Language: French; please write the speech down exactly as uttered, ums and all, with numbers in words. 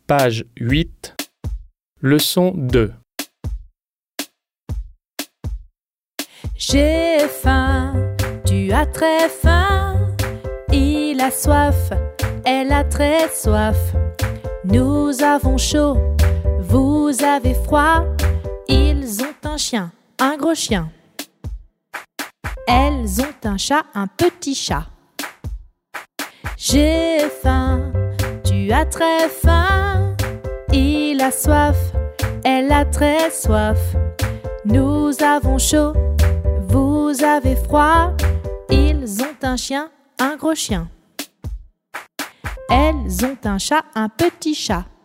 Page huit, leçon deux. J'ai faim, tu as très faim. Il a soif, elle a très soif. Nous avons chaud, vous avez froid. Ils ont un chien, un gros chien. Elles ont un chat, un petit chat. J'ai faim, tu as très faim. Il a soif, elle a très soif. Nous avons chaud, vous avez froid. Ils ont un chien, un gros chien. Elles ont un chat, un petit chat.